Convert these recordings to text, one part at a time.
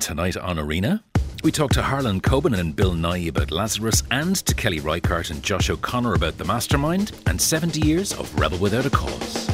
tonight on Arena. We talk to Harlan Coben and Bill Nighy about Lazarus, and to Kelly Reichardt and Josh O'Connor about The Mastermind and 70 years of Rebel Without a Cause.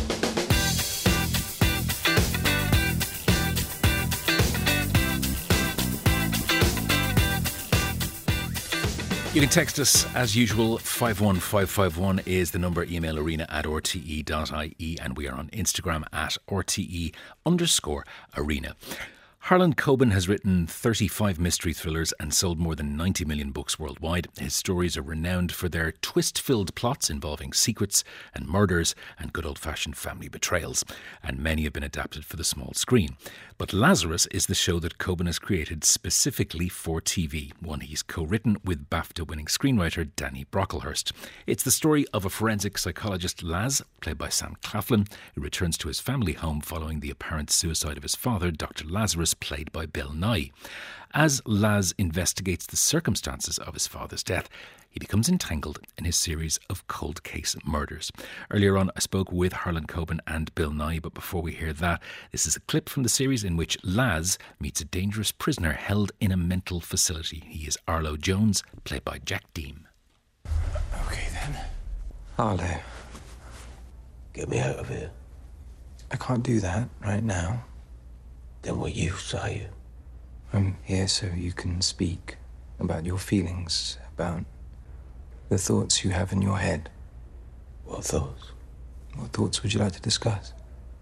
You can text us as usual. 51551 is the number. Email arena@rte.ie, and we are on Instagram at @RTE_arena. Harlan Coben has written 35 mystery thrillers and sold more than 90 million books worldwide. His stories are renowned for their twist-filled plots involving secrets and murders and good old-fashioned family betrayals, and many have been adapted for the small screen. But Lazarus is the show that Coben has created specifically for TV, one he's co-written with BAFTA-winning screenwriter Danny Brocklehurst. It's the story of a forensic psychologist, Laz, played by Sam Claflin, who returns to his family home following the apparent suicide of his father, Dr. Lazarus, played by Bill Nighy. As Laz investigates the circumstances of his father's death, he becomes entangled in his series of cold case murders. Earlier on, I spoke with Harlan Coben and Bill Nighy, but before we hear that, this is a clip from the series in which Laz meets a dangerous prisoner held in a mental facility. He is Arlo Jones, played by Jack Deem. Okay then. Arlo. Get me out of here. I can't do that right now. Then what use are you? I'm here so you can speak about your feelings, about the thoughts you have in your head. What thoughts? What thoughts would you like to discuss?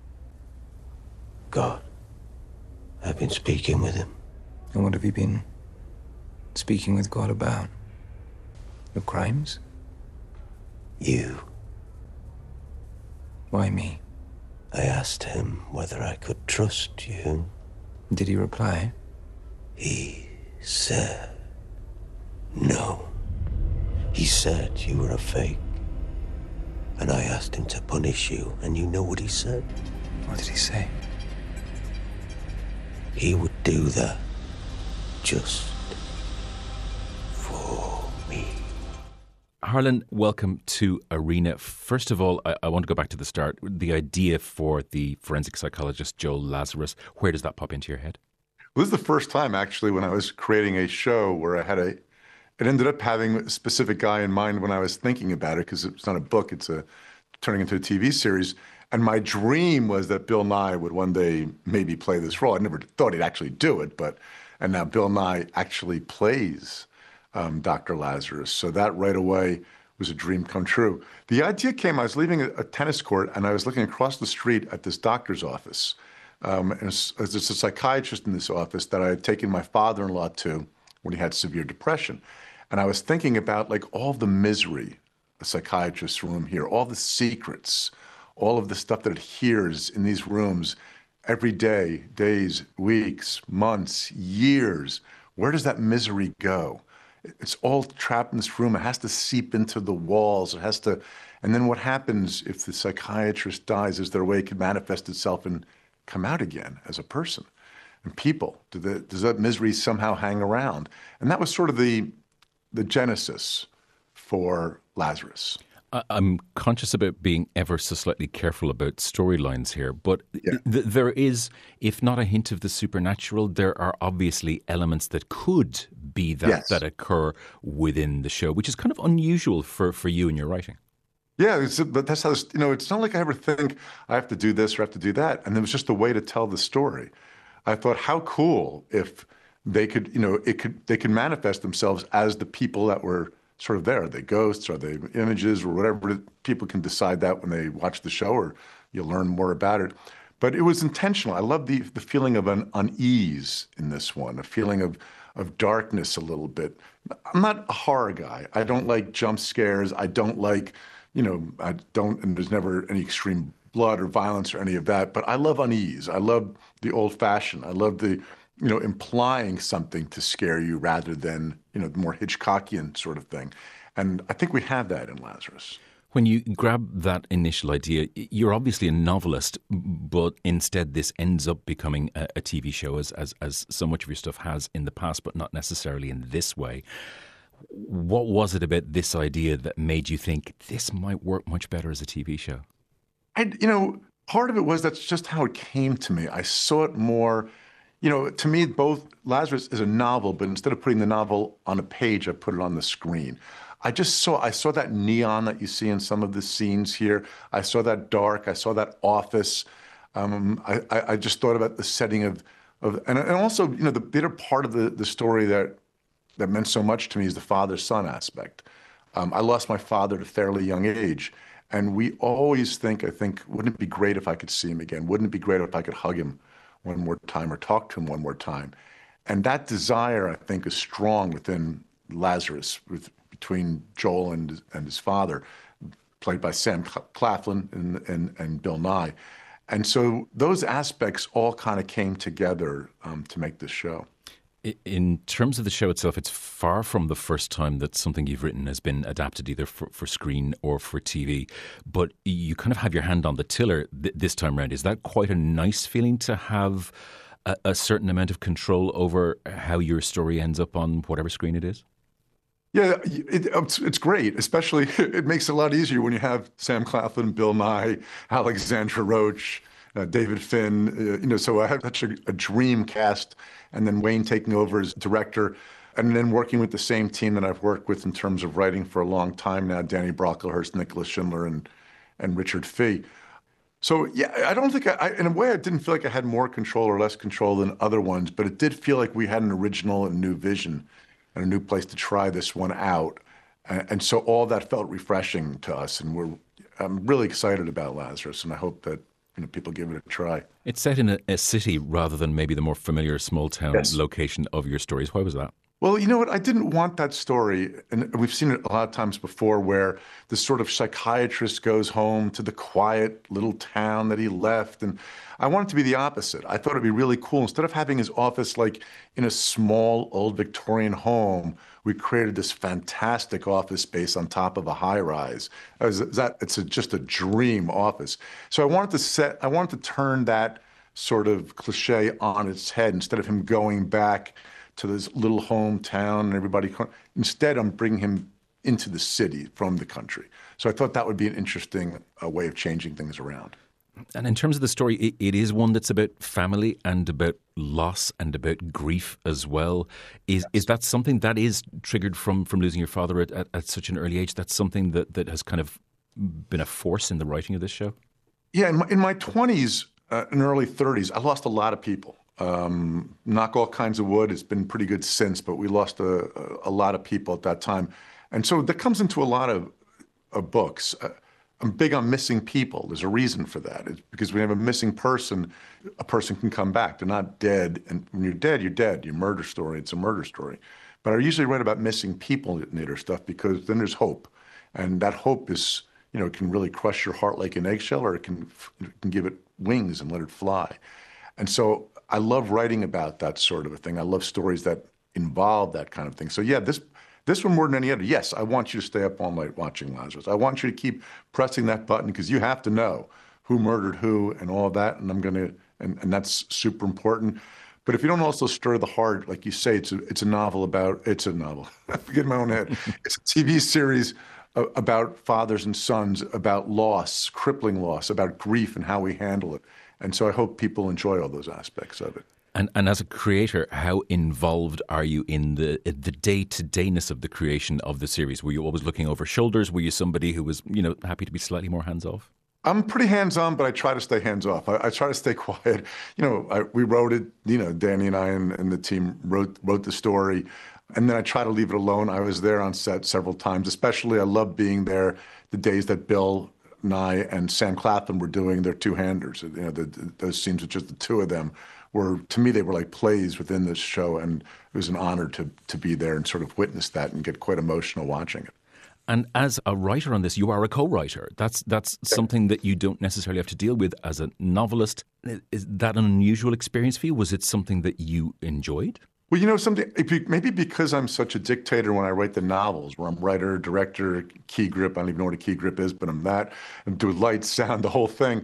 God. I've been speaking with him. And what have you been speaking with God about? Your crimes? You. Why me? I asked him whether I could trust you. Did he reply? He said no. He said you were a fake. And I asked him to punish you, and you know what he said? What did he say? He would do that just for me. Harlan, welcome to Arena. First of all, I want to go back to the start. The idea for the forensic psychologist Joel Lazarus, where does that pop into your head? This is the first time, actually, when I was creating a show where I had it ended up having a specific guy in mind when I was thinking about it, because it's not a book, it's turning into a TV series. And my dream was that Bill Nighy would one day maybe play this role. I never thought he'd actually do it, and now Bill Nighy actually plays Dr. Lazarus. So that right away was a dream come true. The idea came, I was leaving a tennis court and I was looking across the street at this doctor's office. And there's a psychiatrist in this office that I had taken my father-in-law to when he had severe depression. And I was thinking about like all the misery a psychiatrist's room here, all the secrets, all of the stuff that it hears in these rooms every day, days, weeks, months, years. Where does that misery go? It's all trapped in this room. It has to seep into the walls. It has to, and then what happens if the psychiatrist dies? Is there a way it can manifest itself and come out again as a person? And people, does that misery somehow hang around? And that was sort of the genesis for Lazarus. I'm conscious about being ever so slightly careful about storylines here, but there is, if not a hint of the supernatural, there are obviously elements that could be that occur within the show, which is kind of unusual for you in your writing. Yeah, but that's how, it's not like I ever think I have to do this or I have to do that. And it was just a way to tell the story. I thought, how cool if they could, they could manifest themselves as the people that were sort of there. Are they ghosts? Are they images or whatever? People can decide that when they watch the show, or you'll learn more about it. But it was intentional. I love the feeling of an unease in this one, a feeling of darkness a little bit. I'm not a horror guy. I don't like jump scares. I don't like, and there's never any extreme blood or violence or any of that. But I love unease. I love the old-fashioned. I love the, implying something to scare you rather than, the more Hitchcockian sort of thing. And I think we have that in Lazarus. When you grab that initial idea, you're obviously a novelist, but instead this ends up becoming a TV show, as so much of your stuff has in the past, but not necessarily in this way. What was it about this idea that made you think this might work much better as a TV show? Part of it was that's just how it came to me. I saw it more To me, both Lazarus is a novel, but instead of putting the novel on a page, I put it on the screen. I saw that neon that you see in some of the scenes here. I saw that dark. I saw that office. I just thought about the setting and also, the bitter part of the story that meant so much to me is the father-son aspect. I lost my father at a fairly young age, and we always think, wouldn't it be great if I could see him again? Wouldn't it be great if I could hug him one more time or talk to him one more time? And that desire, I think, is strong within Lazarus, between Joel and his father, played by Sam Claflin and Bill Nye. And so those aspects all kind of came together to make this show. In terms of the show itself, it's far from the first time that something you've written has been adapted either for screen or for TV. But you kind of have your hand on the tiller this time around. Is that quite a nice feeling to have a certain amount of control over how your story ends up on whatever screen it is? Yeah, it's great. Especially, it makes it a lot easier when you have Sam Claflin, Bill Nye, Alexandra Roach, David Finn. So I have such a dream cast, and then Wayne taking over as director, and then working with the same team that I've worked with in terms of writing for a long time now: Danny Brocklehurst, Nicholas Schindler, and Richard Fee. So yeah, I don't think in a way I didn't feel like I had more control or less control than other ones, but it did feel like we had an original and new vision and a new place to try this one out. And so all that felt refreshing to us. And I'm really excited about Lazarus, and I hope that people give it a try. It's set in a city rather than maybe the more familiar small town location of your stories. Why was that? Well, you know what? I didn't want that story, and we've seen it a lot of times before, where the sort of psychiatrist goes home to the quiet little town that he left, and I wanted it to be the opposite. I thought it'd be really cool. Instead of having his office like in a small old Victorian home, we created this fantastic office space on top of a high-rise. It's just a dream office. So I wanted to turn that sort of cliche on its head. Instead of him going back to this little hometown and everybody. Instead, I'm bringing him into the city from the country. So I thought that would be an interesting way of changing things around. And in terms of the story, it is one that's about family and about loss and about grief as well. Is that something that is triggered from losing your father at such an early age? That's something that has kind of been a force in the writing of this show? Yeah, in my 20s and early 30s, I lost a lot of people. Knock all kinds of wood. It's been pretty good since, but we lost a lot of people at that time. And so that comes into a lot of books. I'm big on missing people. There's a reason for that. It's because when you have a missing person, a person can come back. They're not dead. And when you're dead, you're dead. Your murder story, it's a murder story. But I usually write about missing people in later stuff because then there's hope. And that hope is, it can really crush your heart like an eggshell, or it can give it wings and let it fly. And so I love writing about that sort of a thing. I love stories that involve that kind of thing. So yeah, this one more than any other. Yes, I want you to stay up all night watching Lazarus. I want you to keep pressing that button because you have to know who murdered who and all of that. And and that's super important. But if you don't also stir the heart, like you say, it's a novel. I forget my own head. It's a TV series about fathers and sons, about loss, crippling loss, about grief and how we handle it. And so I hope people enjoy all those aspects of it. And as a creator, how involved are you in the day-to-dayness of the creation of the series? Were you always looking over shoulders? Were you somebody who was, happy to be slightly more hands-off? I'm pretty hands-on, but I try to stay hands-off. I try to stay quiet. We wrote it, Danny and I and the team wrote the story. And then I try to leave it alone. I was there on set several times. Especially, I love being there the days that Bill Nye and Sam Claflin were doing their two-handers. Those scenes with just the two of them were, to me, they were like plays within this show, and it was an honor to be there and sort of witness that and get quite emotional watching it. And as a writer on this, you are a co-writer. That's something that you don't necessarily have to deal with as a novelist. Is that an unusual experience for you? Was it something that you enjoyed? Well, maybe because I'm such a dictator when I write the novels, where I'm writer, director, key grip. I don't even know what a key grip is, but I'm that. And do light, sound, the whole thing.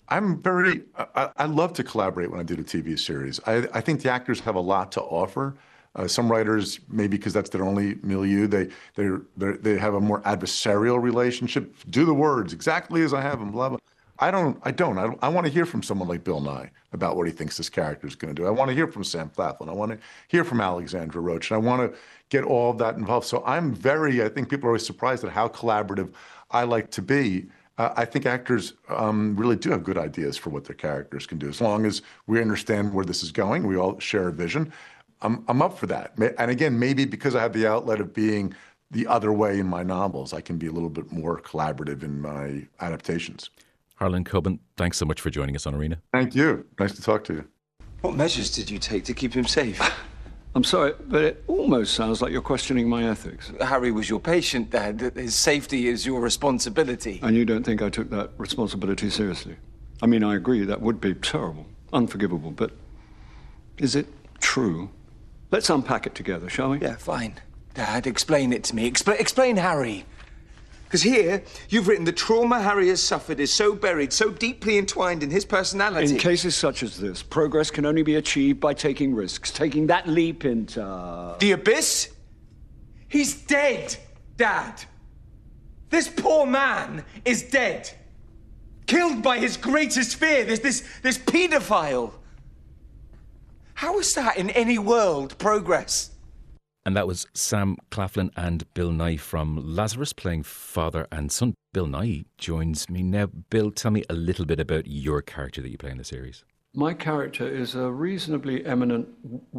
I love to collaborate when I do the TV series. I think the actors have a lot to offer. Some writers, maybe because that's their only milieu, they have a more adversarial relationship. Do the words exactly as I have them, blah, blah. I want to hear from someone like Bill Nye about what he thinks this character is going to do. I want to hear from Sam Claflin. I want to hear from Alexandra Roach. And I want to get all of that involved. So I think people are always surprised at how collaborative I like to be. I think actors really do have good ideas for what their characters can do. As long as we understand where this is going, we all share a vision, I'm up for that. And again, maybe because I have the outlet of being the other way in my novels, I can be a little bit more collaborative in my adaptations. Harlan Coben, thanks so much for joining us on Arena. Thank you. Nice to talk to you. What measures did you take to keep him safe? I'm sorry, but it almost sounds like you're questioning my ethics. Harry was your patient, Dad. His safety is your responsibility. And you don't think I took that responsibility seriously? I mean, I agree, that would be terrible, unforgivable, but is it true? Let's unpack it together, shall we? Yeah, fine. Dad, explain it to me. Explain Harry. Because here, you've written the trauma Harry has suffered is so buried, so deeply entwined in his personality. In cases such as this, progress can only be achieved by taking risks, taking that leap into... The abyss? He's dead, Dad. This poor man is dead. Killed by his greatest fear, this paedophile. How is that in any world progress? And that was Sam Claflin and Bill Nye from Lazarus, playing father and son. Bill Nye joins me now. Bill, tell me a little bit about your character that you play in the series. My character is was a reasonably eminent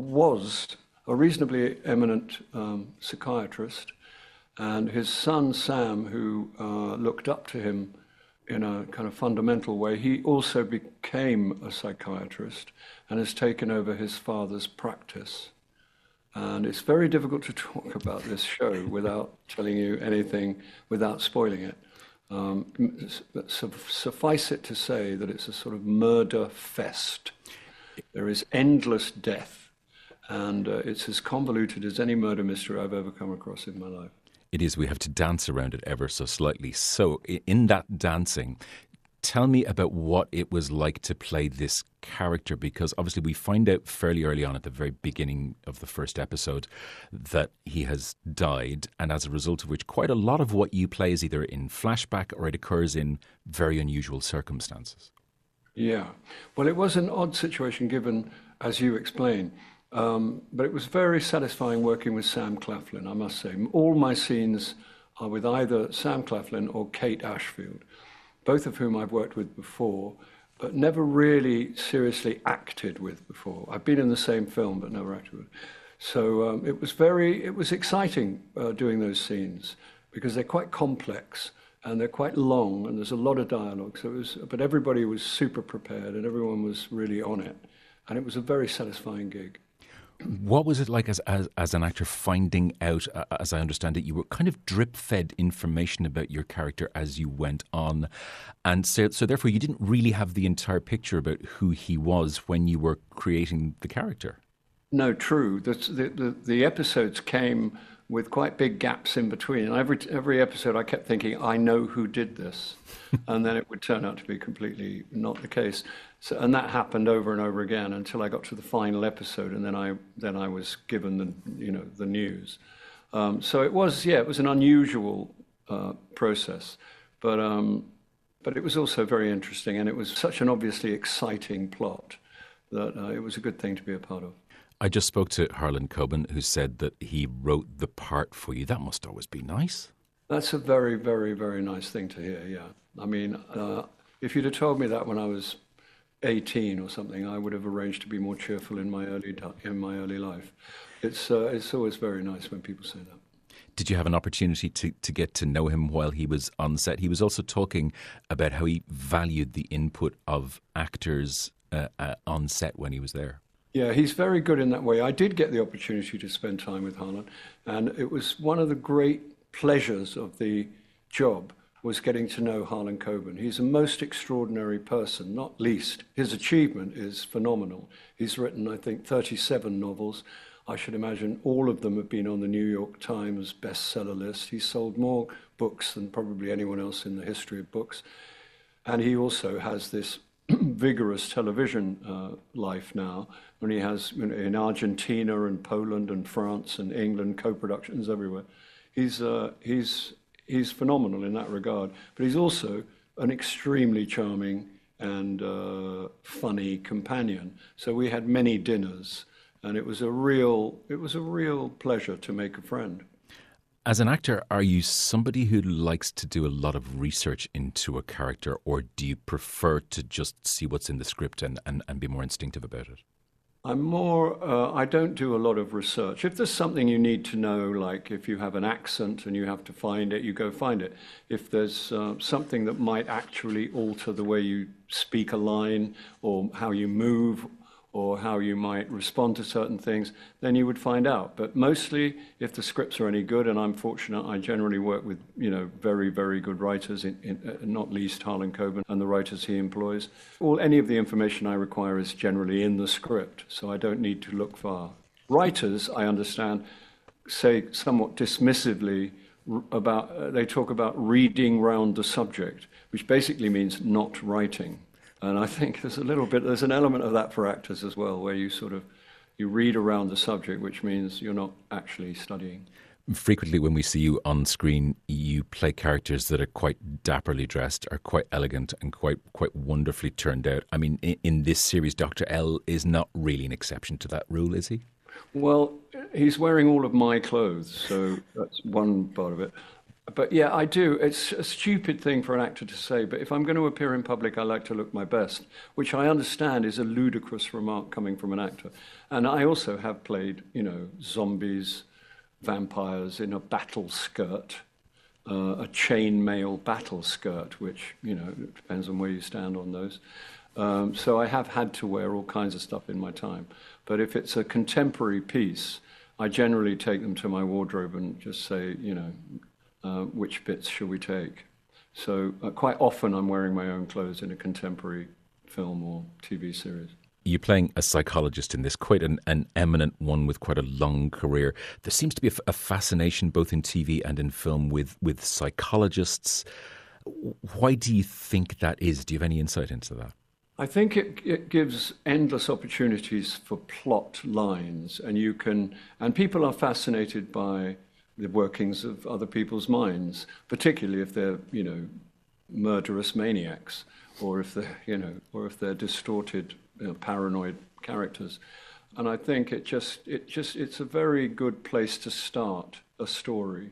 psychiatrist, and his son Sam, who looked up to him in a kind of fundamental way, he also became a psychiatrist and has taken over his father's practice. And it's very difficult to talk about this show without telling you anything, without spoiling it. Suffice it to say that it's a sort of murder fest. There is endless death, and it's as convoluted as any murder mystery I've ever come across in my life. It is. We have to dance around it ever so slightly. So in that dancing, tell me about what it was like to play this character, because obviously we find out fairly early on at the very beginning of the first episode that he has died, and as a result of which quite a lot of what you play is either in flashback or it occurs in very unusual circumstances. Yeah. Well, it was an odd situation given, as you explain, but it was very satisfying working with Sam Claflin, I must say. All my scenes are with either Sam Claflin or Kate Ashfield, both of whom I've worked with before, but never really seriously acted with before. I've been in the same film, but never acted with. So it was exciting doing those scenes, because they're quite complex and they're quite long and there's a lot of dialogue. But everybody was super prepared and everyone was really on it. And it was a very satisfying gig. What was it like as an actor finding out, as I understand it, you were kind of drip-fed information about your character as you went on, and so therefore you didn't really have the entire picture about who he was when you were creating the character? No, true. The episodes came with quite big gaps in between. And every episode I kept thinking, I know who did this. And then it would turn out to be completely not the case. So, and that happened over and over again until I got to the final episode, and then I was given the news. So it was an unusual process, but it was also very interesting, and it was such an obviously exciting plot that it was a good thing to be a part of. I just spoke to Harlan Coben, who said that he wrote the part for you. That must always be nice. That's a very, very, very nice thing to hear, yeah. I mean, if you'd have told me that when I was 18 or something, I would have arranged to be more cheerful in my early life. It's always very nice when people say that. Did you have an opportunity to get to know him while he was on set? He was also talking about how he valued the input of actors on set when he was there. Yeah, he's very good in that way. I did get the opportunity to spend time with Harlan, and it was one of the great pleasures of the job was getting to know Harlan Coben. He's a most extraordinary person, not least. His achievement is phenomenal. He's written, I think, 37 novels. I should imagine all of them have been on the New York Times bestseller list. He's sold more books than probably anyone else in the history of books. And he also has this vigorous television life now, when he has in Argentina and Poland and France and England co-productions everywhere. He's phenomenal in that regard, but he's also an extremely charming and funny companion. So we had many dinners, and it was a real pleasure to make a friend. As an actor, are you somebody who likes to do a lot of research into a character, or do you prefer to just see what's in the script and be more instinctive about it? I'm more, I don't do a lot of research. If there's something you need to know, like if you have an accent and you have to find it, you go find it. If there's something that might actually alter the way you speak a line or how you move or how you might respond to certain things, then you would find out. But mostly, if the scripts are any good, and I'm fortunate, I generally work with, very, very good writers, not least Harlan Coben and the writers he employs. Any of the information I require is generally in the script, so I don't need to look far. Writers, I understand, say somewhat dismissively they talk about reading round the subject, which basically means not writing. And I think there's an element of that for actors as well, where you read around the subject, which means you're not actually studying. Frequently when we see you on screen, you play characters that are quite dapperly dressed, are quite elegant and quite wonderfully turned out. I mean, in this series, Dr. L is not really an exception to that rule, is he? Well, he's wearing all of my clothes, so that's one part of it. But yeah, I do. It's a stupid thing for an actor to say, but if I'm going to appear in public, I like to look my best, which I understand is a ludicrous remark coming from an actor. And I also have played, zombies, vampires in a battle skirt, a chainmail battle skirt, which, it depends on where you stand on those. So I have had to wear all kinds of stuff in my time. But if it's a contemporary piece, I generally take them to my wardrobe and just say, which bits should we take? So quite often I'm wearing my own clothes in a contemporary film or TV series. You're playing a psychologist in this, quite an eminent one with quite a long career. There seems to be a fascination both in TV and in film with psychologists. Why do you think that is? Do you have any insight into that? I think it gives endless opportunities for plot lines, and people are fascinated by the workings of other people's minds, particularly if they're, murderous maniacs, or if they're distorted, paranoid characters. And I think it's a very good place to start a story,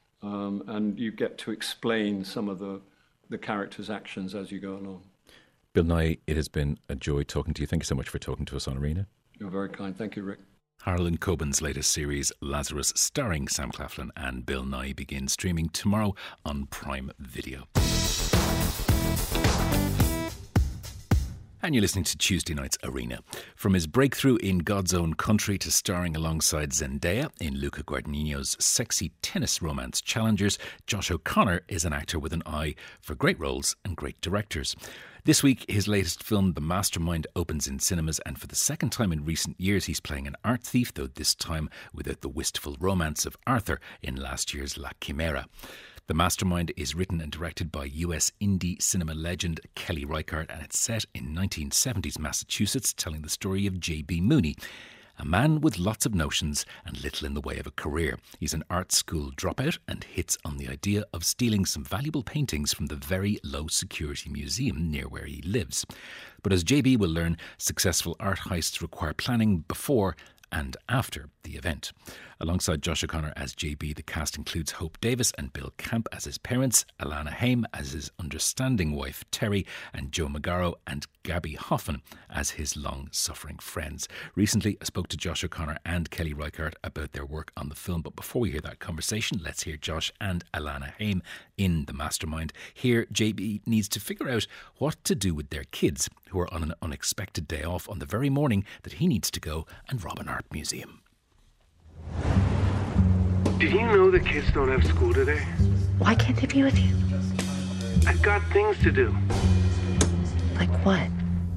and you get to explain some of the characters' actions as you go along. Bill Nighy, it has been a joy talking to you. Thank you so much for talking to us on Arena. You're very kind. Thank you, Rick. Harlan Coben's latest series, Lazarus, starring Sam Claflin and Bill Nighy, begins streaming tomorrow on Prime Video. And you're listening to Tuesday night's Arena. From his breakthrough in God's Own Country to starring alongside Zendaya in Luca Guadagnino's sexy tennis romance Challengers, Josh O'Connor is an actor with an eye for great roles and great directors. This week, his latest film, The Mastermind, opens in cinemas, and for the second time in recent years, he's playing an art thief, though this time without the wistful romance of Arthur in last year's La Chimera. The Mastermind is written and directed by US indie cinema legend Kelly Reichardt, and it's set in 1970s Massachusetts, telling the story of J.B. Mooney, a man with lots of notions and little in the way of a career. He's an art school dropout and hits on the idea of stealing some valuable paintings from the very low-security museum near where he lives. But as JB will learn, successful art heists require planning before and after the event. Alongside Josh O'Connor as JB, the cast includes Hope Davis and Bill Camp as his parents, Alana Haim as his understanding wife Terry, and Joe Magaro and Gabby Hoffman as his long-suffering friends. Recently, I spoke to Josh O'Connor and Kelly Reichardt about their work on the film, but before we hear that conversation, let's hear Josh and Alana Haim in The Mastermind. Here, JB needs to figure out what to do with their kids, who are on an unexpected day off on the very morning that he needs to go and rob an art museum. Did you know the kids don't have school today? Why can't they be with you? I've got things to do. Like what?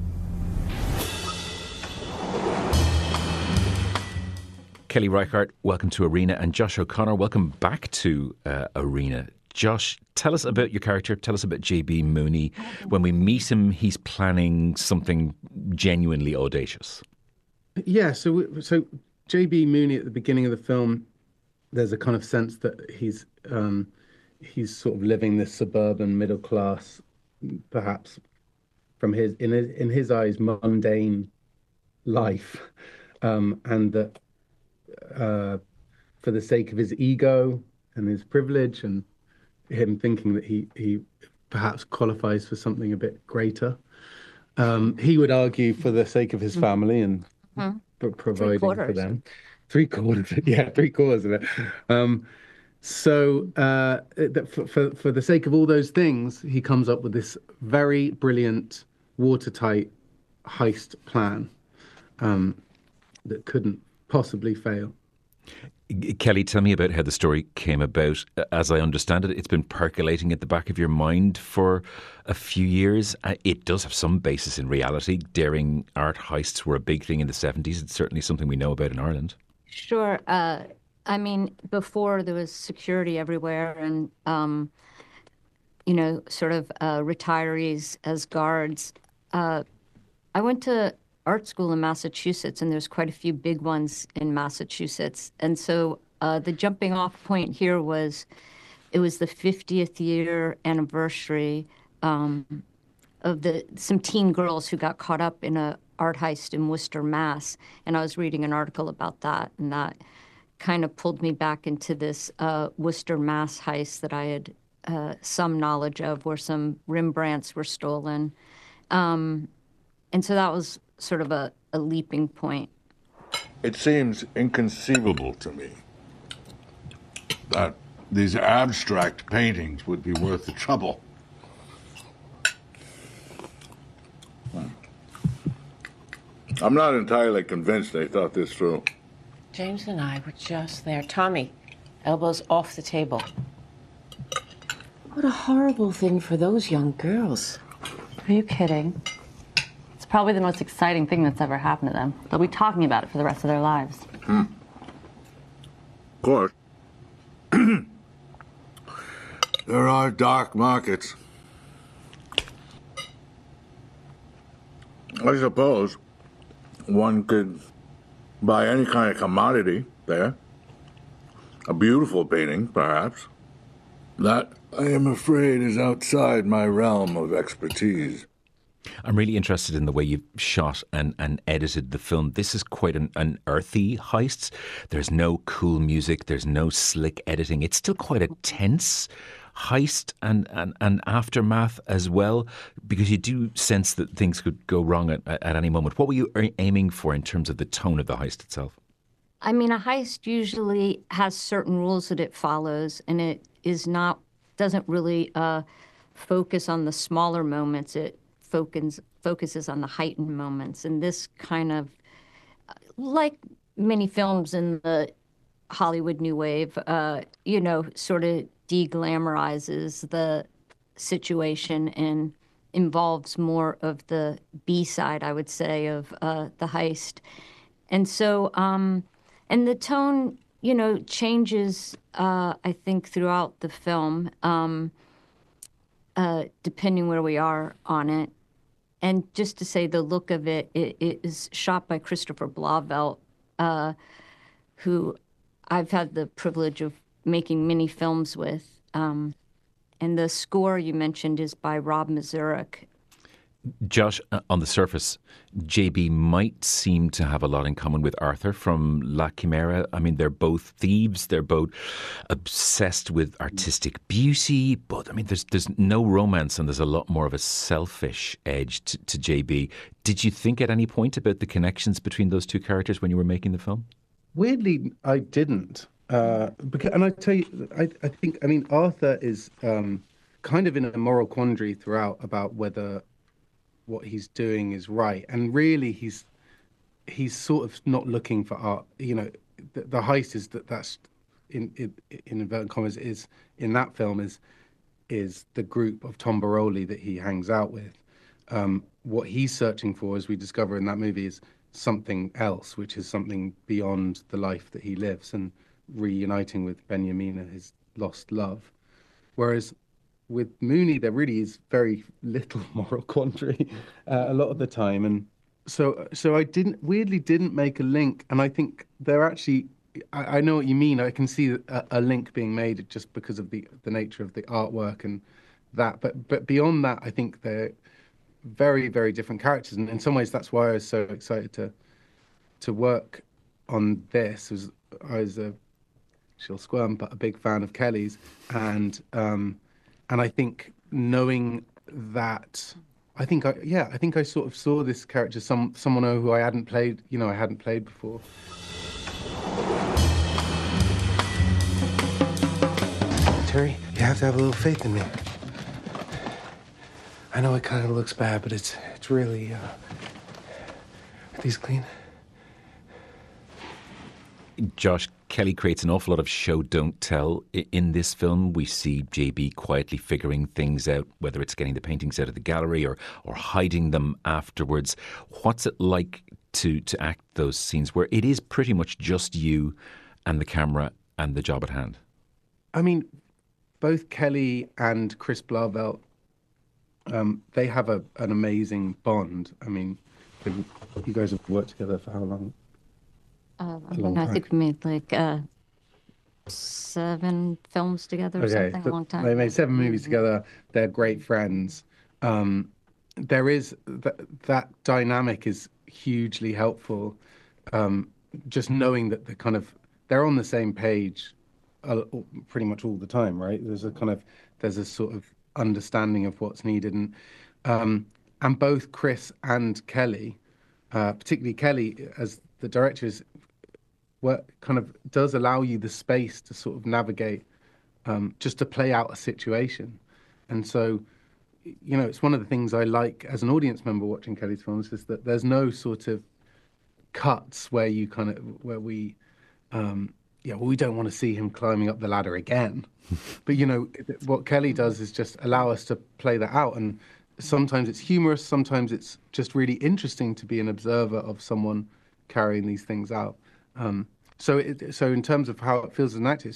Kelly Reichardt, welcome to Arena, and Josh O'Connor, welcome back to Arena. Josh, tell us about your character. Tell us about J.B. Mooney. When we meet him, he's planning something genuinely audacious. Yeah, so J.B. Mooney at the beginning of the film, there's a kind of sense that he's sort of living this suburban middle class perhaps from in his eyes, mundane life, and that for the sake of his ego and his privilege and him thinking that he perhaps qualifies for something a bit greater. He would argue for the sake of his family and providing for them. Three-quarters, yeah, three-quarters of it. For the sake of all those things, he comes up with this very brilliant, watertight heist plan that couldn't possibly fail. Kelly, tell me about how the story came about. As I understand it, it's been percolating at the back of your mind for a few years. It does have some basis in reality. Daring art heists were a big thing in the 70s. It's certainly something we know about in Ireland. Sure. I mean, before there was security everywhere and, sort of retirees as guards. I went to art school in Massachusetts, and there's quite a few big ones in Massachusetts. And so the jumping off point here it was the 50th year anniversary of some teen girls who got caught up in a art heist in Worcester, Mass. And I was reading an article about that, and that kind of pulled me back into this Worcester, Mass heist that I had some knowledge of, where some Rembrandts were stolen. And so that was sort of a leaping point. It seems inconceivable to me that these abstract paintings would be worth the trouble. I'm not entirely convinced they thought this through. James and I were just there. Tommy, elbows off the table. What a horrible thing for those young girls. Are you kidding? It's probably the most exciting thing that's ever happened to them. They'll be talking about it for the rest of their lives. Of course. There are dark markets. I suppose one could buy any kind of commodity there. A beautiful painting, perhaps. That, I am afraid, is outside my realm of expertise. I'm really interested in the way you've shot and edited the film. This is quite an earthy heist. There's no cool music. There's no slick editing. It's still quite a tense heist and aftermath as well, because you do sense that things could go wrong at any moment. What were you aiming for in terms of the tone of the heist itself? I mean, a heist usually has certain rules that it follows, and it doesn't really focus on the smaller moments. It focuses on the heightened moments. And this kind of, like many films in the Hollywood New Wave, sort of de-glamorizes the situation and involves more of the B side, I would say, of the heist. And so, and the tone, changes, I think, throughout the film, depending where we are on it. And just to say, the look of it is shot by Christopher Blauvelt, who I've had the privilege of making many films with. And the score you mentioned is by Rob Mazurek. Josh, on the surface, JB might seem to have a lot in common with Arthur from La Chimera. I mean, they're both thieves. They're both obsessed with artistic beauty. But, I mean, there's no romance, and there's a lot more of a selfish edge to JB. Did you think at any point about the connections between those two characters when you were making the film? Weirdly, I didn't. And I tell you, I think, Arthur is kind of in a moral quandary throughout about whether what he's doing is right, and really he's sort of not looking for art. The heist is that's in inverted commas is in that film is the group of Tom Baroli that he hangs out with. What he's searching for, as we discover in that movie, is something else, which is something beyond the life that he lives, and reuniting with Benjamina, his lost love. Whereas with Mooney, there really is very little moral quandary a lot of the time, and so I weirdly didn't make a link. And I think they're actually, I know what you mean. I can see a link being made just because of the nature of the artwork and that. But beyond that, I think they're very, very different characters. And in some ways, that's why I was so excited to work on this. I was she'll squirm, but a big fan of Kelly's. And I think knowing that, I think I sort of saw this character, someone who I hadn't played before. Terry, you have to have a little faith in me. I know it kind of looks bad, but it's really, are these clean? Josh, Kelly creates an awful lot of show don't tell in this film. We see JB quietly figuring things out, whether it's getting the paintings out of the gallery or hiding them afterwards. What's it like to act those scenes where it is pretty much just you and the camera and the job at hand? I mean, both Kelly and Chris Blauvelt, they have an amazing bond. I mean, you guys have worked together for how long? I think we made like 7 films together or something, a long time. They made 7 movies together. They're great friends. There is that dynamic is hugely helpful. Just knowing that they're on the same page pretty much all the time, right? There's a sort of understanding of what's needed, and both Chris and Kelly, particularly Kelly as the director, does allow you the space to sort of navigate, just to play out a situation. And so, it's one of the things I like as an audience member watching Kelly's films is that there's no sort of cuts where we don't want to see him climbing up the ladder again. But, what Kelly does is just allow us to play that out. And sometimes it's humorous, sometimes it's just really interesting to be an observer of someone carrying these things out. So in terms of how it feels as an actor,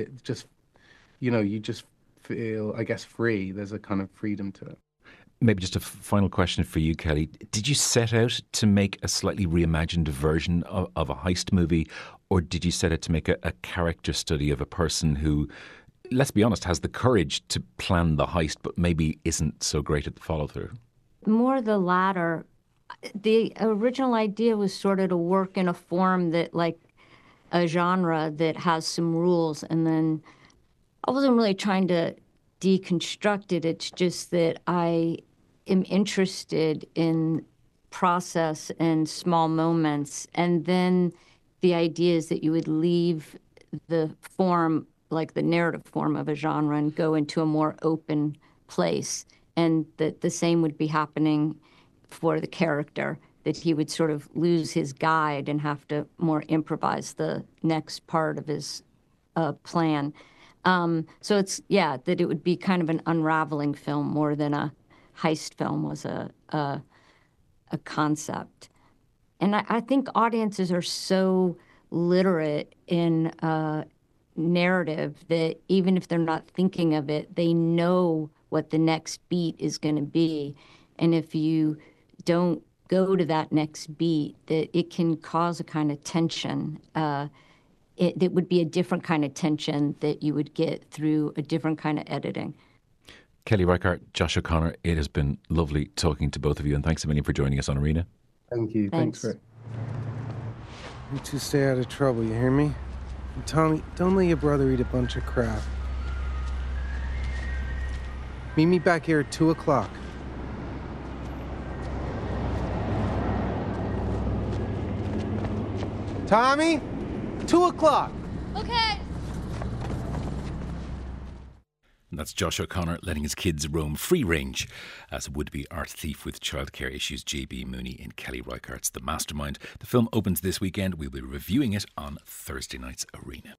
you just feel, I guess, free. There's a kind of freedom to it. Maybe just a final question for you, Kelly. Did you set out to make a slightly reimagined version of a heist movie, or did you set out to make a character study of a person who, let's be honest, has the courage to plan the heist, but maybe isn't so great at the follow-through? More the latter. The original idea was sort of to work in a form that, like, a genre that has some rules, and then I wasn't really trying to deconstruct it. It's just that I am interested in process and small moments, and then the idea is that you would leave the form, like the narrative form of a genre, and go into a more open place, and that the same would be happening for the character, that he would sort of lose his guide and have to more improvise the next part of his plan. So it's, that it would be kind of an unraveling film more than a heist film was a concept. And I think audiences are so literate in narrative that even if they're not thinking of it, they know what the next beat is going to be. And if you don't go to that next beat, that it can cause a kind of tension. It would be a different kind of tension that you would get through a different kind of editing. Kelly Reichardt, Josh O'Connor, it has been lovely talking to both of you, and thanks a million for joining us on Arena. Thank you. Thanks Rick. You two stay out of trouble, you hear me? And Tommy, don't let your brother eat a bunch of crap. Meet me back here at 2 o'clock. Tommy, 2 o'clock. Okay. And that's Josh O'Connor letting his kids roam free range as a would-be art thief with childcare issues. JB Mooney in Kelly Reichardt's The Mastermind. The film opens this weekend. We'll be reviewing it on Thursday night's Arena.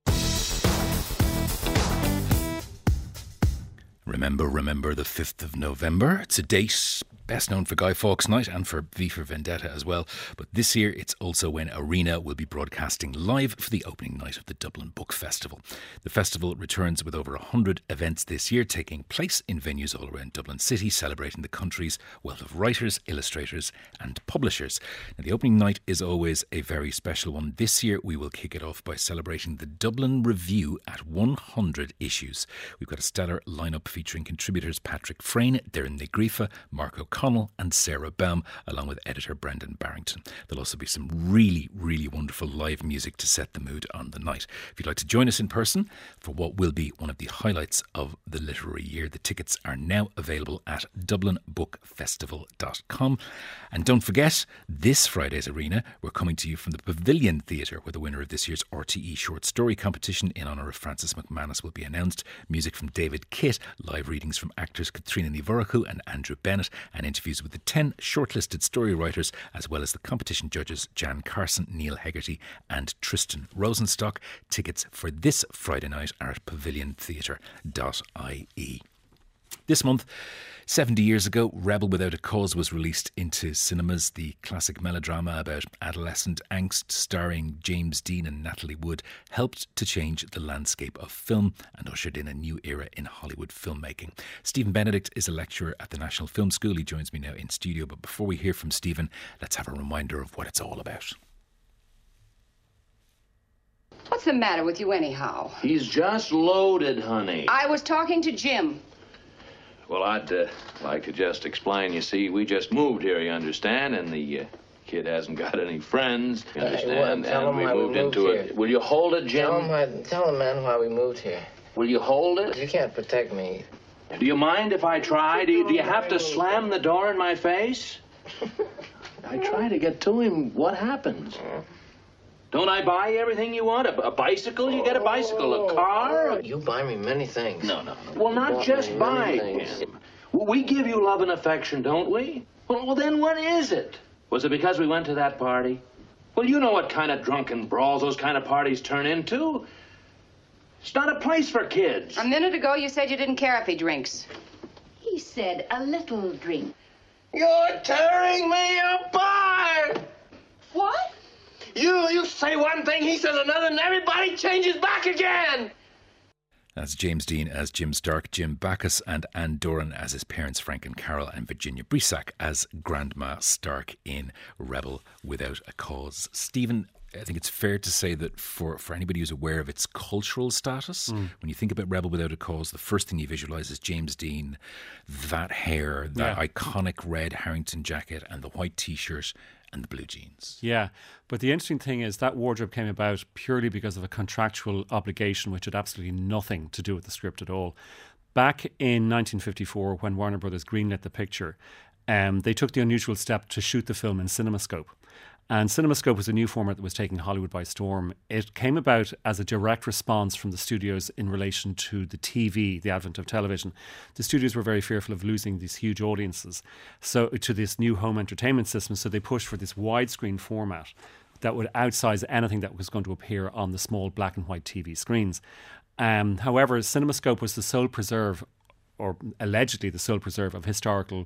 Remember the 5th of November. It's a date best known for Guy Fawkes Night and for V for Vendetta as well. But this year it's also when Arena will be broadcasting live for the opening night of the Dublin Book Festival. The festival returns with over 100 events this year, taking place in venues all around Dublin City, celebrating the country's wealth of writers, illustrators and publishers. Now, the opening night is always a very special one. This year we will kick it off by celebrating the Dublin Review at 100 issues. We've got a stellar lineup featuring contributors Patrick Frayne, Darren Negrifa, Mark O'Connell and Sarah Baum, along with editor Brendan Barrington. There'll also be some really, really wonderful live music to set the mood on the night. If you'd like to join us in person for what will be one of the highlights of the literary year, the tickets are now available at dublinbookfestival.com. And don't forget, this Friday's Arena, we're coming to you from the Pavilion Theatre, where the winner of this year's RTE short story competition in honour of Francis McManus will be announced. Music from David Kitt, live readings from actors Katrina Nivoraku and Andrew Bennett, and interviews with the 10 shortlisted story writers, as well as the competition judges Jan Carson, Neil Hegarty and Tristan Rosenstock. Tickets for this Friday night are at paviliontheatre.ie. This month, 70 years ago, Rebel Without a Cause was released into cinemas. The classic melodrama about adolescent angst, starring James Dean and Natalie Wood, helped to change the landscape of film and ushered in a new era in Hollywood filmmaking. Stephen Benedict is a lecturer at the National Film School. He joins me now in studio. But before we hear from Stephen, let's have a reminder of what it's all about. What's the matter with you anyhow? He's just loaded, honey. I was talking to Jim. Well, I'd like to just explain. You see, we just moved here, you understand, and the kid hasn't got any friends, you understand, and we moved into it. Will you hold it, Jim? Tell him, man, why we moved here. Will you hold it? You can't protect me. Do you mind if I try? Do you have to slam the door in my face? I try to get to him. What happens? Don't I buy you everything you want? A bicycle? You get a bicycle. A car? You buy me many things. No. Well, not just buy him. We give you love and affection, don't we? Well, then what is it? Was it because we went to that party? Well, you know what kind of drunken brawls those kind of parties turn into. It's not a place for kids. A minute ago, you said you didn't care if he drinks. He said a little drink. You're tearing me apart! What? You say one thing, he says another, and everybody changes back again! That's James Dean as Jim Stark, Jim Backus and Anne Doran as his parents Frank and Carol, and Virginia Brisack as Grandma Stark in Rebel Without a Cause. Stephen, I think it's fair to say that for anybody who's aware of its cultural status, when you think about Rebel Without a Cause, the first thing you visualise is James Dean, that hair, that iconic red Harrington jacket and the white T-shirt and the blue jeans. Yeah, but the interesting thing is that wardrobe came about purely because of a contractual obligation which had absolutely nothing to do with the script at all. Back in 1954, when Warner Brothers greenlit the picture, they took the unusual step to shoot the film in CinemaScope. And CinemaScope was a new format that was taking Hollywood by storm. It came about as a direct response from the studios in relation to the TV, the advent of television. The studios were very fearful of losing these huge audiences so to this new home entertainment system, so they pushed for this widescreen format that would outsize anything that was going to appear on the small black and white TV screens. However, CinemaScope was the sole preserve, or allegedly the sole preserve, of historical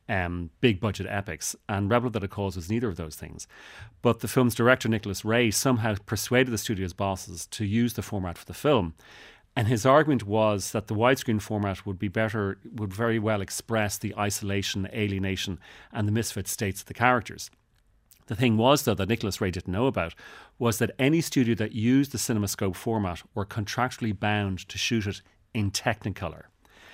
big budget epics, and Rebel Without a Cause was neither of those things. But the film's director Nicholas Ray somehow persuaded the studio's bosses to use the format for the film, and his argument was that the widescreen format would very well express the isolation, alienation and the misfit states of the characters. The thing was, though, that Nicholas Ray didn't know about was that any studio that used the CinemaScope format were contractually bound to shoot it in Technicolor.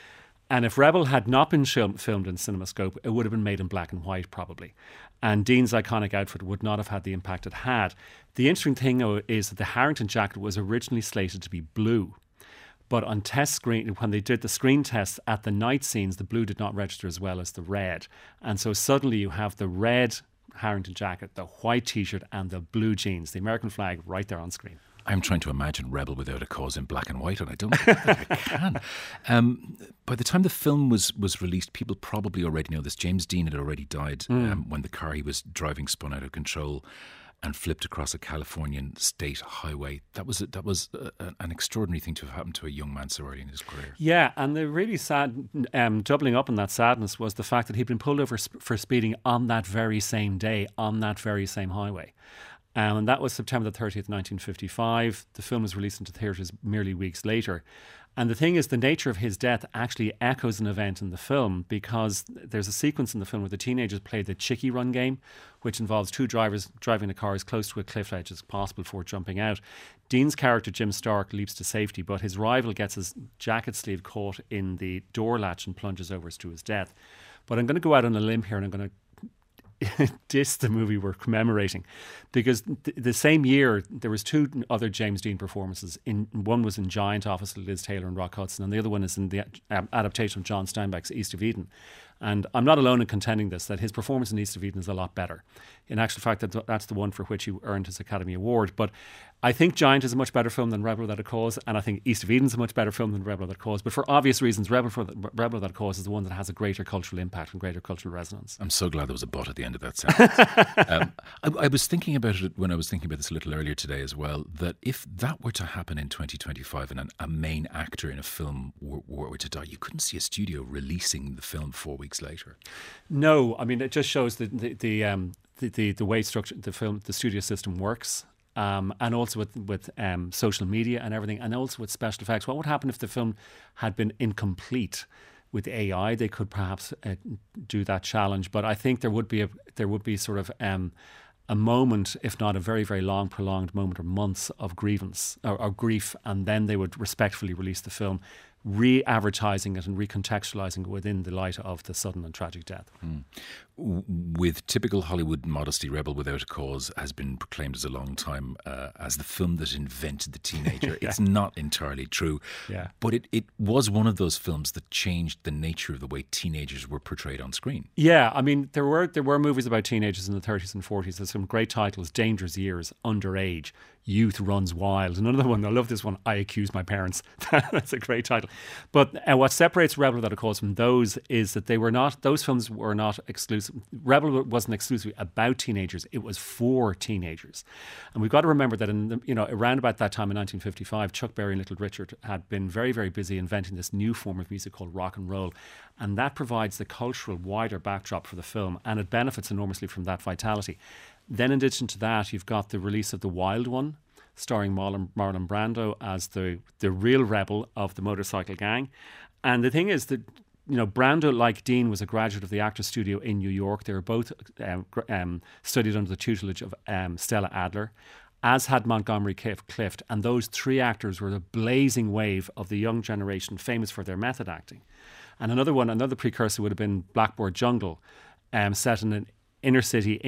And if Rebel had not been filmed in CinemaScope, it would have been made in black and white, probably. And Dean's iconic outfit would not have had the impact it had. The interesting thing, though, is that the Harrington jacket was originally slated to be blue. But on test screen, when they did the screen tests at the night scenes, the blue did not register as well as the red. And so suddenly you have the red Harrington jacket, the white T-shirt and the blue jeans, the American flag right there on screen. I'm trying to imagine Rebel Without a Cause in black and white, and I don't think I can. By the time the film was released, people probably already know this. James Dean had already died when the car he was driving spun out of control. and flipped across a Californian state highway. That was an extraordinary thing to have happened to a young man so early in his career. Yeah, and the really sad, doubling up on that sadness, was the fact that he'd been pulled over for speeding on that very same day, on that very same highway. And that was September the 30th, 1955. The film was released into theatres merely weeks later. And the thing is, the nature of his death actually echoes an event in the film, because there's a sequence in the film where the teenagers play the Chicky Run game, which involves two drivers driving a car as close to a cliff edge as possible before jumping out. Dean's character, Jim Stark, leaps to safety, but his rival gets his jacket sleeve caught in the door latch and plunges over to his death. But I'm going to go out on a limb here, and I'm going to diss the movie we're commemorating, because the same year there was two other James Dean performances. One was in Giant, opposite Liz Taylor and Rock Hudson, and the other one is in the adaptation of John Steinbeck's East of Eden. And I'm not alone in contending this, that his performance in East of Eden is a lot better. In actual fact, that's the one for which he earned his Academy Award. But I think Giant is a much better film than Rebel Without a Cause, and I think East of Eden is a much better film than Rebel Without a Cause. But for obvious reasons, Rebel Without a Cause is the one that has a greater cultural impact and greater cultural resonance. I'm so glad there was a but at the end of that sentence. I was thinking about it when I was thinking about this a little earlier today as well, that if that were to happen in 2025 and a main actor in a film were to die, you couldn't see a studio releasing the film 4 weeks later. No, I mean, it just shows the way the studio system works. And also with social media and everything, and also with special effects. What would happen if the film had been incomplete? With AI, they could perhaps do that challenge, but I think there would be sort of a moment, if not a very, very long, prolonged moment or months of grievance or grief, and then they would respectfully release the film, re-advertising it and recontextualising it within the light of the sudden and tragic death. With typical Hollywood modesty, Rebel Without a Cause has been proclaimed as a long time as the film that invented the teenager. Yeah. It's not entirely true, but it was one of those films that changed the nature of the way teenagers were portrayed on screen. Yeah, I mean, there were movies about teenagers in the 30s and 40s. There's some great titles: Dangerous Years, Underage, Youth Runs Wild. Another one, I love this one, I Accuse My Parents. That's a great title. But what separates Rebel Without a Cause from those is that those films were not exclusive. Rebel wasn't exclusively about teenagers, it was for teenagers. And we've got to remember that around about that time in 1955, Chuck Berry and Little Richard had been very, very busy inventing this new form of music called rock and roll. And that provides the cultural wider backdrop for the film, and it benefits enormously from that vitality. Then in addition to that, you've got the release of The Wild One, starring Marlon Brando as the real rebel of the motorcycle gang. And the thing is that, Brando, like Dean, was a graduate of the Actors Studio in New York. They were both studied under the tutelage of Stella Adler, as had Montgomery Clift. And those three actors were the blazing wave of the young generation, famous for their method acting. And another precursor would have been Blackboard Jungle, set in an inner city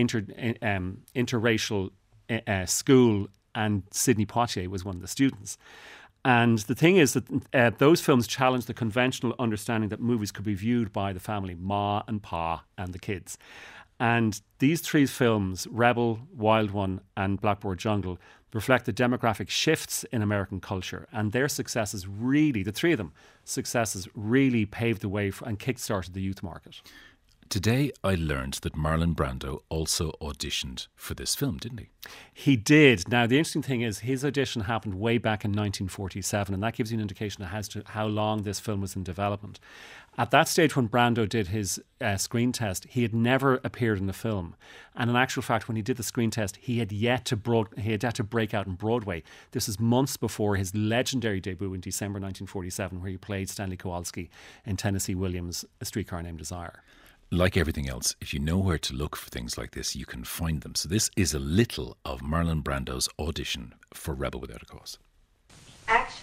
interracial school, and Sidney Poitier was one of the students. And the thing is that those films challenged the conventional understanding that movies could be viewed by the family, Ma and Pa and the kids. And these three films, Rebel, Wild One and Blackboard Jungle, reflect the demographic shifts in American culture. And their successes really, the three of them, successes really paved the way and kick-started the youth market. Today I learned that Marlon Brando also auditioned for this film, didn't he? He did. Now, the interesting thing is his audition happened way back in 1947, and that gives you an indication as to how long this film was in development. At that stage, when Brando did his screen test, he had never appeared in the film. And in actual fact, when he did the screen test, he had yet to break out on Broadway. This is months before his legendary debut in December 1947, where he played Stanley Kowalski in Tennessee Williams' A Streetcar Named Desire. Like everything else, if you know where to look for things like this, you can find them. So this is a little of Marlon Brando's audition for Rebel Without a Cause. Action.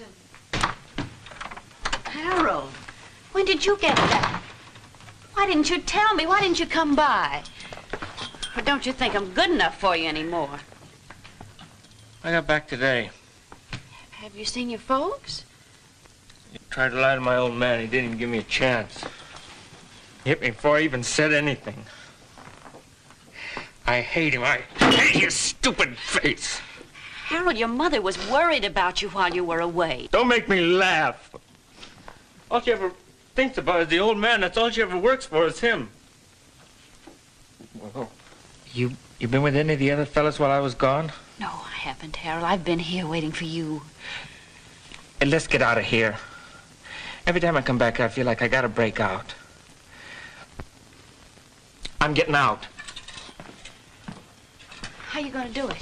Harold, when did you get back? Why didn't you tell me? Why didn't you come by? Or don't you think I'm good enough for you anymore? I got back today. Have you seen your folks? I tried to lie to my old man. He didn't even give me a chance. He hit me before I even said anything. I hate him. I hate his stupid face. Harold, your mother was worried about you while you were away. Don't make me laugh. All she ever thinks about is the old man. That's all she ever works for is him. Well, You been with any of the other fellas while I was gone? No, I haven't, Harold. I've been here waiting for you. And let's get out of here. Every time I come back, I feel like I gotta break out. I'm getting out. How you gonna do it?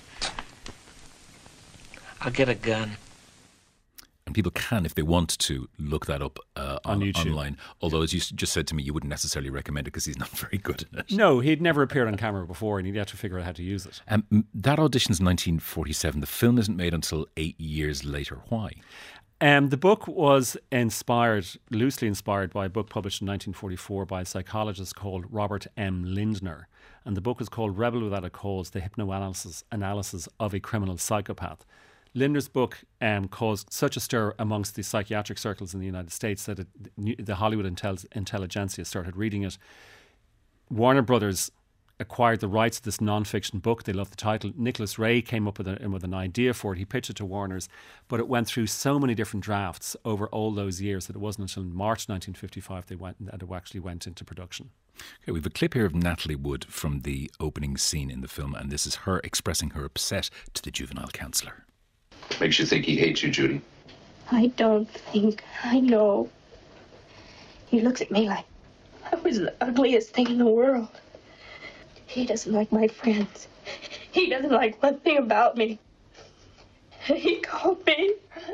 I'll get a gun. And people can, if they want to, look that up on YouTube. Online. Although, as you just said to me, you wouldn't necessarily recommend it because he's not very good at it. No, he'd never appeared on camera before and he'd had to figure out how to use it. That audition's 1947. The film isn't made until 8 years later. Why? The book was loosely inspired by a book published in 1944 by a psychologist called Robert M. Lindner. And the book is called Rebel Without a Cause, The Hypnoanalysis of a Criminal Psychopath. Lindner's book caused such a stir amongst the psychiatric circles in the United States that the Hollywood intelligentsia started reading it. Warner Brothers acquired the rights to this non-fiction book. They loved the title. Nicholas Ray came up with an idea for it. He pitched it to Warner's, but it went through so many different drafts over all those years that it wasn't until March 1955 that it actually went into production. Okay, we have a clip here of Natalie Wood from the opening scene in the film, and this is her expressing her upset to the juvenile counsellor. Makes you think he hates you, Judy? I don't think. I know. He looks at me like I was the ugliest thing in the world. He doesn't like my friends. He doesn't like one thing about me. He called me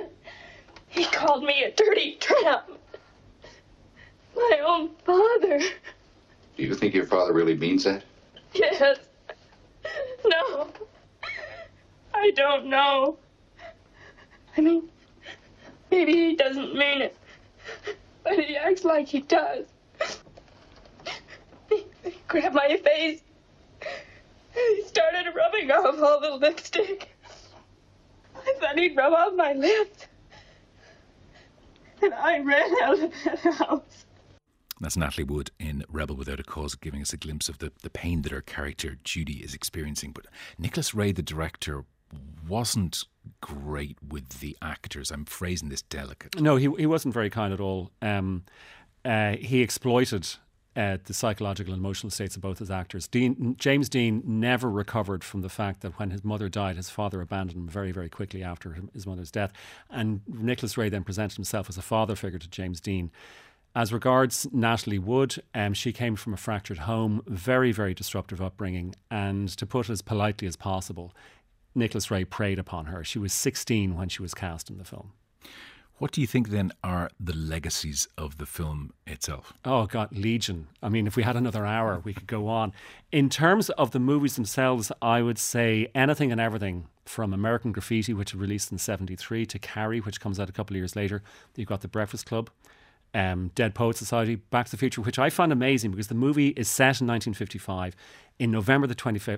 a dirty tramp. My own father. Do you think your father really means that? Yes. No. I don't know. I mean, maybe he doesn't mean it, but he acts like he does. He grabbed my face. He started rubbing off all the lipstick. I thought he'd rub off my lips. And I ran out of that house. That's Natalie Wood in Rebel Without a Cause, giving us a glimpse of the pain that her character Judy is experiencing. But Nicholas Ray, the director, wasn't great with the actors. I'm phrasing this delicately. No, he wasn't very kind at all. He exploited the psychological and emotional states of both his actors. James Dean never recovered from the fact that when his mother died, his father abandoned him very, very quickly after his mother's death. And Nicholas Ray then presented himself as a father figure to James Dean. As regards Natalie Wood, she came from a fractured home, very, very disruptive upbringing, and to put it as politely as possible, Nicholas Ray preyed upon her. She was 16 when she was cast in the film. What do you think then are the legacies of the film itself? Oh God, legion. I mean, if we had another hour, we could go on. In terms of the movies themselves, I would say anything and everything from American Graffiti, which was released in 1973, to Carrie, which comes out a couple of years later. You've got The Breakfast Club, Dead Poets Society, Back to the Future, which I found amazing because the movie is set in 1955, in November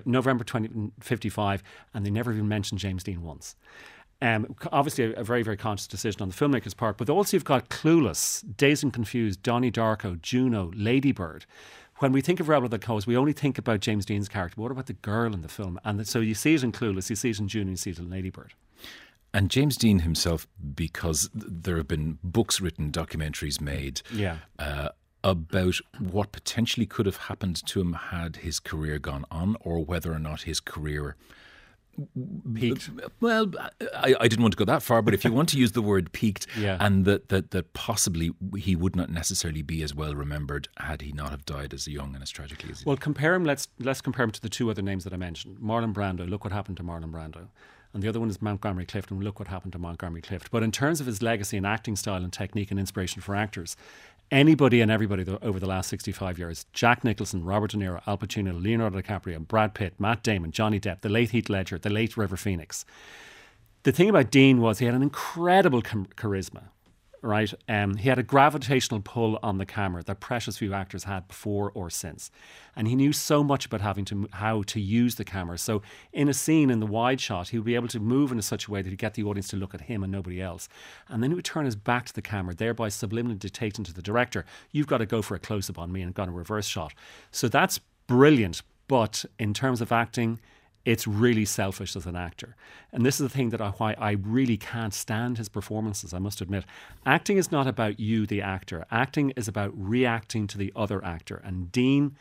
2055, and they never even mentioned James Dean once. Obviously a very, very conscious decision on the filmmaker's part, but also you've got Clueless, Dazed and Confused, Donnie Darko, Juno, Lady Bird. When we think of Rebel Without a Cause, we only think about James Dean's character. But what about the girl in the film? And so you see it in Clueless, you see it in Juno, you see it in Lady Bird. And James Dean himself, because there have been books written, documentaries made about what potentially could have happened to him had his career gone on, or whether or not his career peaked. Well, I didn't want to go that far, but if you want to use the word peaked, and that possibly he would not necessarily be as well remembered had he not have died as young and as tragically as he did. Well, compare him. Let's compare him to the two other names that I mentioned. Marlon Brando. Look what happened to Marlon Brando. And the other one is Montgomery Clift, and look what happened to Montgomery Clift. But in terms of his legacy and acting style and technique and inspiration for actors, anybody and everybody over the last 65 years, Jack Nicholson, Robert De Niro, Al Pacino, Leonardo DiCaprio, Brad Pitt, Matt Damon, Johnny Depp, the late Heath Ledger, the late River Phoenix. The thing about Dean was he had an incredible charisma, right? He had a gravitational pull on the camera that precious few actors had before or since. And he knew so much about how to use the camera. So in a scene, in the wide shot, he would be able to move in such a way that he'd get the audience to look at him and nobody else. And then he would turn his back to the camera, thereby subliminally dictating to the director, you've got to go for a close-up on me, and got a reverse shot. So that's brilliant. But in terms of acting, it's really selfish as an actor. And this is the thing why I really can't stand his performances, I must admit. Acting is not about you, the actor. Acting is about reacting to the other actor. And Dean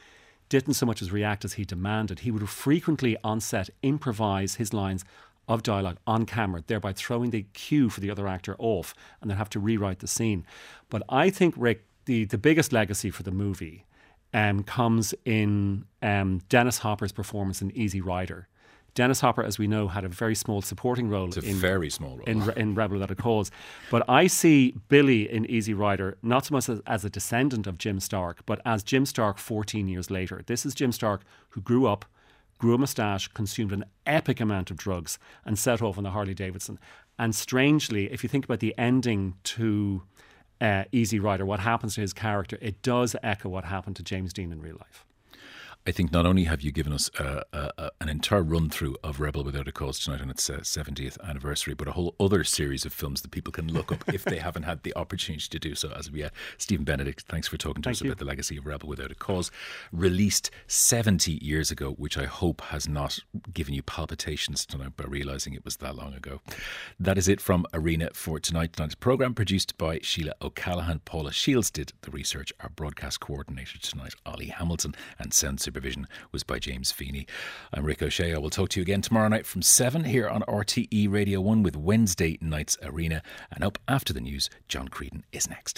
didn't so much as react as he demanded. He would frequently on set improvise his lines of dialogue on camera, thereby throwing the cue for the other actor off, and then have to rewrite the scene. But I think, Rick, the biggest legacy for the movie comes in Dennis Hopper's performance in Easy Rider. Dennis Hopper, as we know, had a very small supporting role. It's a very small role. In Rebel Without a Cause. But I see Billy in Easy Rider not so much as a descendant of Jim Stark, but as Jim Stark 14 years later. This is Jim Stark who grew up, grew a moustache, consumed an epic amount of drugs, and set off on the Harley Davidson. And strangely, if you think about the ending to Easy Rider, what happens to his character, it does echo what happened to James Dean in real life. I think not only have you given us an entire run-through of Rebel Without a Cause tonight on its 70th anniversary, but a whole other series of films that people can look up if they haven't had the opportunity to do so as of yet. Stephen Benedict, thanks for talking to us about the legacy of Rebel Without a Cause, released 70 years ago, which I hope has not given you palpitations tonight by realising it was that long ago. That is it from Arena for tonight. Tonight's programme produced by Sheila O'Callaghan. Paula Shields did the research. Our broadcast coordinator tonight, Ollie Hamilton, and sound supervision was by James Feeney. I'm Rick O'Shea. I will talk to you again tomorrow night from 7 here on RTE Radio 1 with Wednesday night's Arena. And up after the news, John Creedon is next.